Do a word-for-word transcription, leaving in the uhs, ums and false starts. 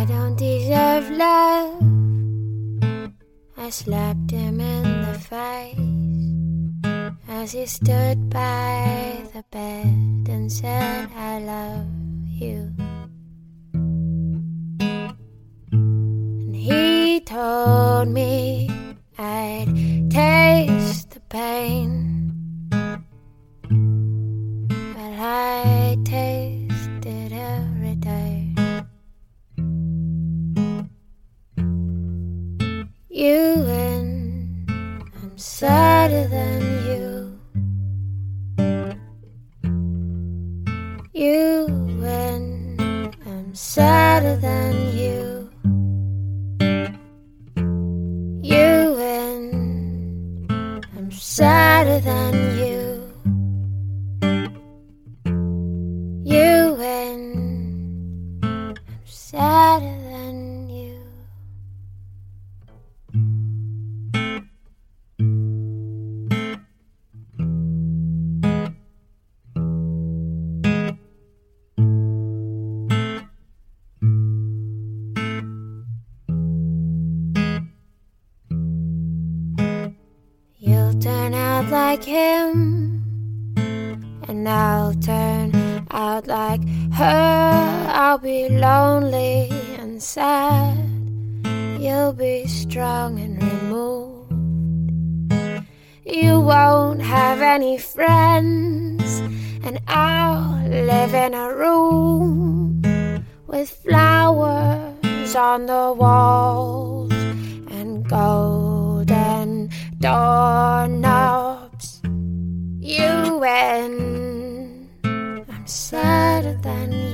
don't deserve love. I slapped him in the face as he stood by the bed and said, I love you. And he told me I'd taste the pain, but I taste it every day. You win, I'm sadder than you. You win, I'm sadder than you. You win, I'm sadder than you. You win, I'm sadder than you. You'll turn out like him, and I'll turn out like her. I'll be lonely and sad. You'll be strong and removed. You won't have any friends, and I'll live in a room with flowers on the walls and golden doorknobs. You win, I'm sadder than you.